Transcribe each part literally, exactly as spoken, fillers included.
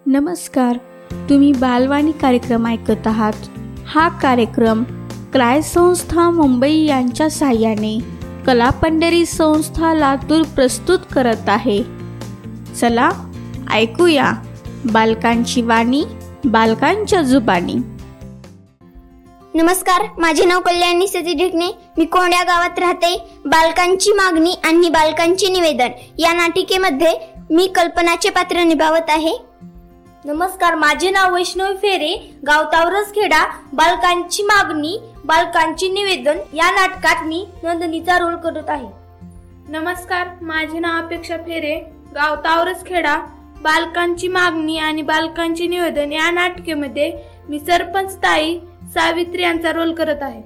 नमस्कार, तुम्ही बालवाणी कार्यक्रम ऐकत आहात. हा कार्यक्रम क्राय संस्था मुंबई यांच्या साहाय्याने कलापंढरी संस्था लातूर प्रस्तुत करत आहे. चला ऐकूया बालकांची वाणी बालकांच्या जुबानी. नमस्कार, माझे नाव कल्याणी सती ढेकणे. मी कोंड्या गावात राहते. बालकांची मागणी आणि बालकांचे निवेदन या नाटिकेमध्ये मी कल्पनाचे पात्र निभावत आहे. नमस्कार, माझे नाव वैष्णवी फेरे, गाव तावरसखेडा. बालकांची मागणी बालकांचे निवेदन या नाटकात मी नंदिनीचा रोल करत आहे. नमस्कार, माझे नाव अपेक्षा फेरे, गाव तावरसखेडा. बालकांची मागणी आणि बालकांचे निवेदन या नाटकामध्ये मी सरपंच ताई सावित्री यांचा रोल करत आहे.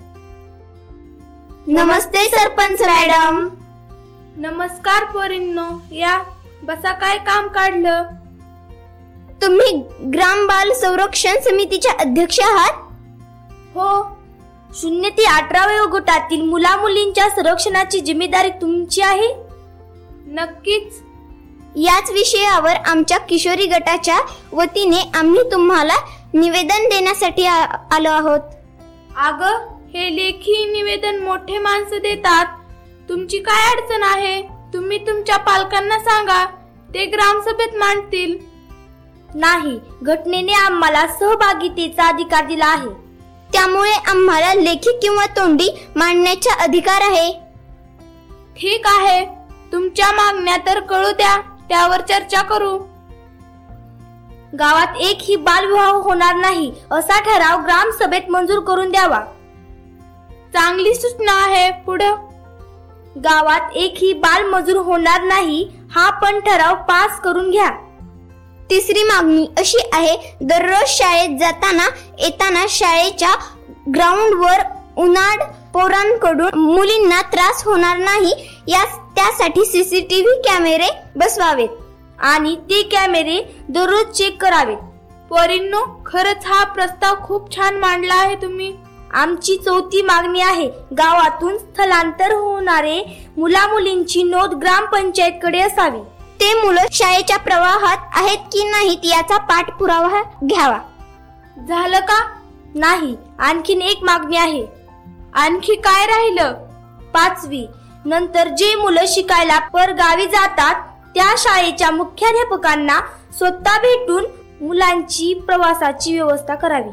नमस्ते सरपंच मॅडम. नमस्कार पोरींनो, या बसा. काय काम काढलं? तुम्ही ग्राम बाल संरक्षण समितीच्या अध्यक्ष आहात? हो, शून्य ते अठरा वयोगटातील मुला मुलींच्या संरक्षणाची जिम्मेदारी तुमची आहे. नक्कीच. याच विषयावर आमच्या किशोरी गटाच्या वतीने आम्ही तुम्हाला निवेदन देण्यासाठी आलो आहोत. अगं, हे लेखी निवेदन मोठे माणसं देतात. तुमची काय अडचण आहे? तुम्ही तुमच्या पालकांना सांगा, ते ग्रामसभेत मांडतील. नाही, घटनेने आम्हाला सहभागितेचा अधिकार दिला आहे. त्यामुळे आम्हाला लेखी किंवा तोंडी मांडण्याचा अधिकार आहे. ठीक आहे, तुमच्या मागण्या तर कळू द्या, त्यावर चर्चा करू. गावात एकही बालविवाह होणार नाही असा ठराव ग्रामसभेत मंजूर करून द्यावा. चांगली सूचना आहे. पुढं. गावात एकही बालमजूर होणार नाही हा पण ठराव पास करून घ्या. तिसरी मागणी अशी आहे, दररोज शाळेत जाताना येताना शाळेच्या ग्राउंडवर उन्हाळ पोरांकडून मुलींना त्रास होणार नाही या त्यासाठी सीसीटीव्ही कॅमेरे बसवावेत आणि ते कॅमेरे दररोज चेक करावेत. पोरींनो, खरंच हा प्रस्ताव खूप छान मांडला आहे तुम्ही. आमची चौथी मागणी आहे, गावातून स्थलांतर होणारे मुला मुलींची नोंद ग्रामपंचायतकडे असावी. ते मुलं शाळेच्या प्रवाहात आहेत की नाहीत याचा पाठपुरावा घ्यावा. झालं का? नाही, आणखीन एक मागणी आहे. आणखी काय राहिलं? पाचवी, नंतर जे मुलं शिकायला परगावी जातात त्या शाळेच्या मुख्याध्यापकांना स्वतः भेटून मुलांची प्रवासाची व्यवस्था करावी.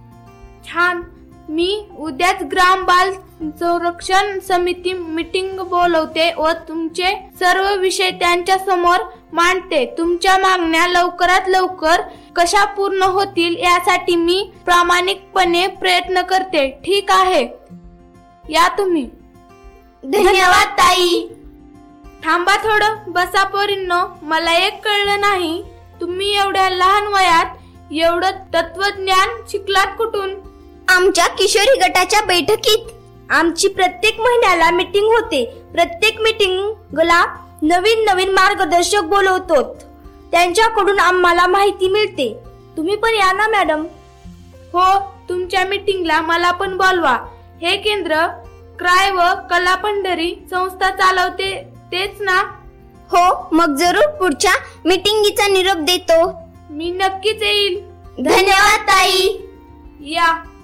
छान. मी उद्याच ग्राम बाल संरक्षण समिती मीटिंग बोलवते व तुमचे सर्व विषय त्यांच्या समोर मांडते. तुमच्या मागण्या लवकरात लवकर कशा पूर्ण होतील यासाठी मी प्रामाणिकपणे प्रयत्न करते. ठीक आहे, या तुम्ही. धन्यवाद ताई. थांबा थोडं, बसा पोरींनो. मला एक कळलं नाही, तुम्ही एवढ्या लहान वयात एवढं तत्वज्ञान शिकलात कुठून? आमच्या किशोरी गटाच्या बैठकीत. आमची प्रत्येक महिन्याला मीटिंग होते. प्रत्येक मीटिंगला नवीन नवीन मार्गदर्शक बोलवतो, त्यांच्याकडून आम्हाला माहिती मिळते. तुम्ही पण या ना मॅडम. हो, तुमच्या मीटिंगला मला पण बोलवा. हे केंद्र क्राय व कलापंढरी संस्था चालवते तेच ना? हो, मग जरूर पुढच्या मीटिंगीचा निरोप देतो. मी नक्कीच येईल. धन्यवाद ताई. या.